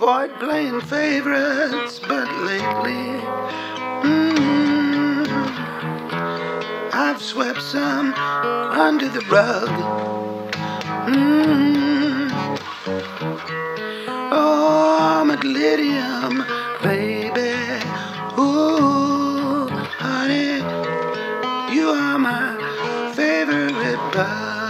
avoid playing favorites, but lately, I've swept some under the rug. Oh, I'm at Lydium, baby. Ooh, honey, you are my favorite bug.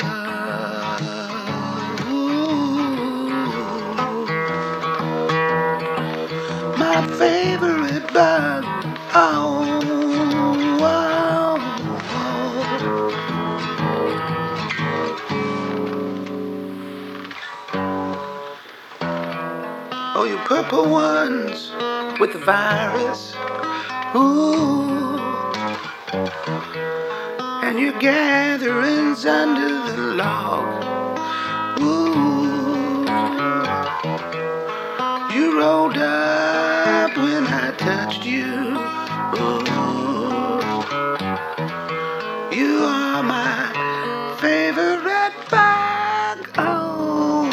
My favorite bug. Oh, oh, oh. Oh, you purple ones with the virus. Ooh, and your gatherings under the log. Ooh, you rolled up when I touched you. Ooh, you are my favorite bug. Oh,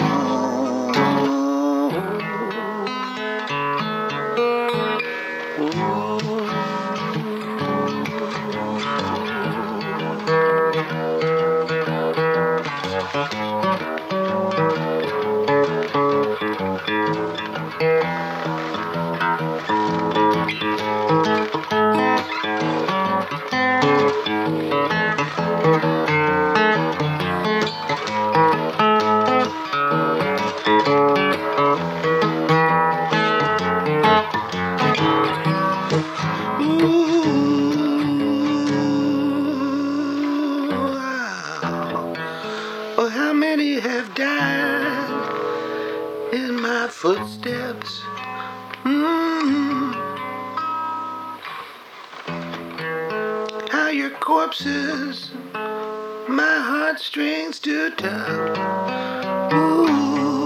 oh, how many have died in my footsteps? How your corpses, my heartstrings to tug. Ooh,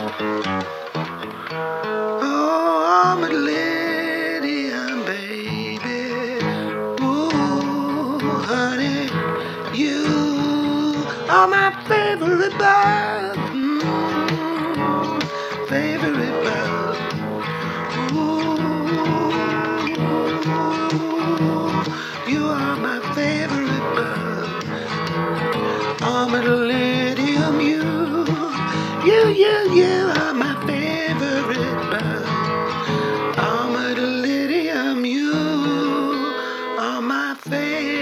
oh, I'm a Lydian, baby. Ooh, honey, you are my favorite bug. Favorite bug. Ooh, you are my favorite bug. I'm a Lydium, you are my favorite bug. I'm a Lydium, you are my favorite.